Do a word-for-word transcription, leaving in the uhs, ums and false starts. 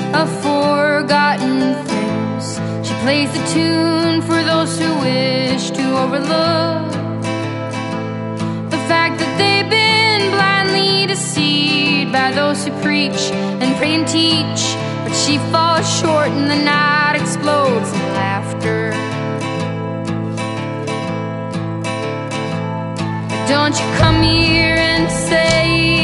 of forgotten things. She plays the tune for those who wish to overlook the fact that they've been blindly deceived by those who preach and pray and teach. But she falls short and the night explodes in laughter. Don't you come here and say